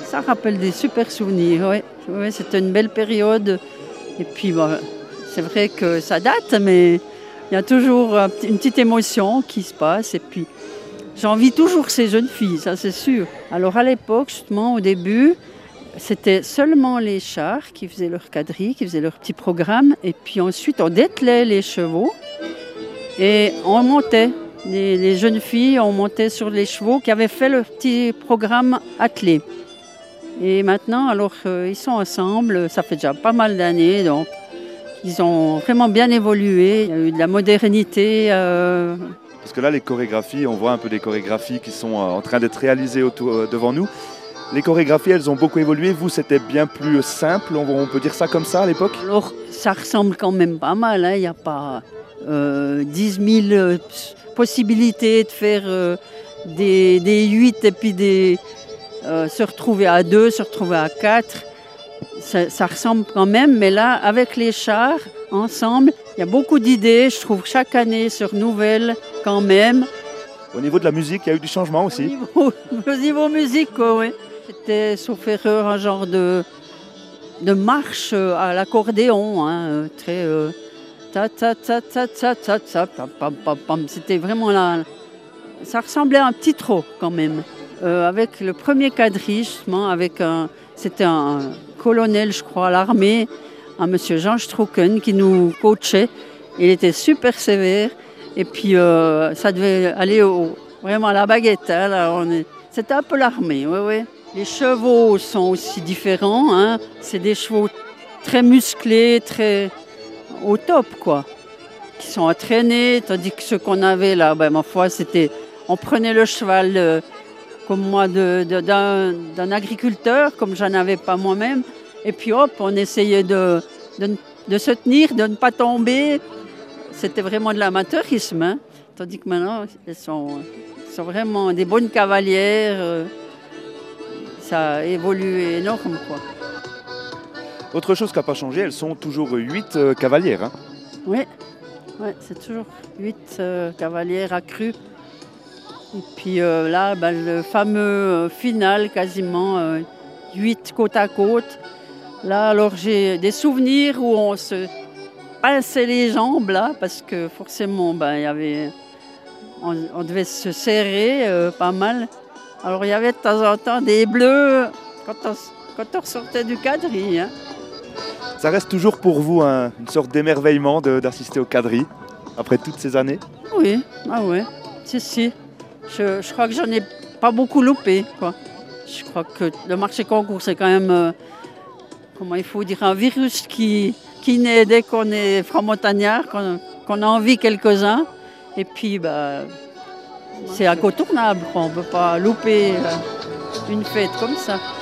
Ça rappelle des super souvenirs, oui. Ouais, c'était une belle période. Et puis, c'est vrai que ça date, mais il y a toujours une petite émotion qui se passe. Et puis, j'envie toujours ces jeunes filles, ça c'est sûr. Alors à l'époque, justement, au début, c'était seulement les chars qui faisaient leur quadrille, qui faisaient leur petit programme. Et puis ensuite, on dételait les chevaux et on montait. Les jeunes filles, on montait sur les chevaux qui avaient fait leur petit programme attelé. Et maintenant, alors, ils sont ensemble, ça fait déjà pas mal d'années, donc ils ont vraiment bien évolué. Il y a eu de la modernité. Parce que là, les chorégraphies, on voit un peu des chorégraphies qui sont en train d'être réalisées devant nous. Les chorégraphies, elles ont beaucoup évolué. Vous, c'était bien plus simple, on peut dire ça comme ça à l'époque? Alors, ça ressemble quand même pas mal. Hein. Il n'y a pas 10 000 possibilités de faire des 8 et puis se retrouver à 2, se retrouver à 4. Ça ressemble quand même, mais là, avec les chars, ensemble, il y a beaucoup d'idées. Je trouve que chaque année se renouvelle quand même. Au niveau de la musique, il y a eu du changement aussi? Au niveau musique, oui. C'était, sauf erreur, un genre de marche à l'accordéon, hein, très ta ta ta ta ta ta ta pam pam pam. C'était vraiment là. Ça ressemblait à un petit trot quand même. Avec le premier quadrille, justement, c'était un colonel, je crois, à l'armée, un monsieur Jean Strucken qui nous coachait. Il était super sévère. Et puis, ça devait aller vraiment à la baguette. Hein, là, c'était un peu l'armée, oui, oui. Les chevaux sont aussi différents. Hein. C'est des chevaux très musclés, très au top, quoi. Qui sont entraînés, tandis que ceux qu'on avait là, ma foi, on prenait le cheval comme moi d'un agriculteur, comme j'en avais pas moi-même, et puis hop, on essayait de se tenir, de ne pas tomber. C'était vraiment de l'amateurisme, hein. Tandis que maintenant, elles sont vraiment des bonnes cavalières. Ça a évolué énorme, quoi. Autre chose qui n'a pas changé, elles sont toujours 8 cavalières. Hein. Oui, ouais, c'est toujours 8 cavalières accrues. Et puis là, le fameux final, quasiment 8 côte à côte. Là, alors j'ai des souvenirs où on se pinçait les jambes, là, parce que forcément, on devait se serrer pas mal. Alors il y avait de temps en temps des bleus quand on sortait du quadrille. Hein. Ça reste toujours pour vous une sorte d'émerveillement d'assister au quadrille après toutes ces années? Oui, ah ouais, si. Je crois que j'en ai pas beaucoup loupé, quoi. Je crois que le marché concours, c'est quand même, comment il faut dire, un virus qui naît dès qu'on est franc-montagnard, qu'on en vit quelques-uns. Et puis, c'est incontournable, quoi. On ne peut pas louper une fête comme ça.